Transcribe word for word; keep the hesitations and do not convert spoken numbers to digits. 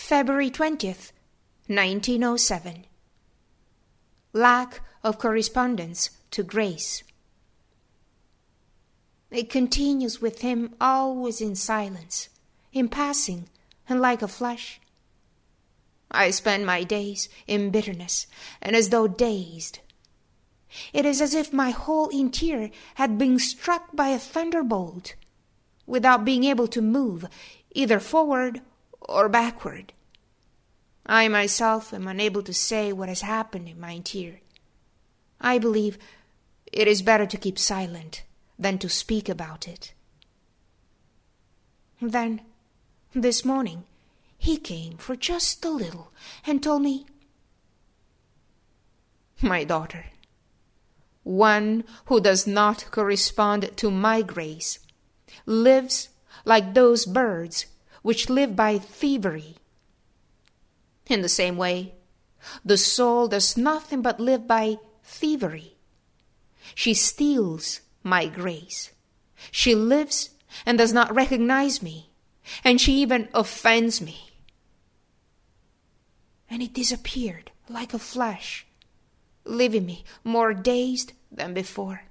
February twentieth, nineteen oh seven. Lack of correspondence to Grace. It continues with him always in silence, in passing, and like a flash. I spend my days in bitterness, and as though dazed. It is as if my whole interior had been struck by a thunderbolt, without being able to move either forward or backward. I myself am unable to say what has happened in my interior. I believe it is better to keep silent than to speak about it. Then, this morning, he came for just a little and told me, "My daughter, one who does not correspond to my grace lives like those birds which live by thievery. In the same way, the soul does nothing but live by thievery. She steals my grace. She lives and does not recognize me, and she even offends me." And it disappeared like a flash, leaving me more dazed than before.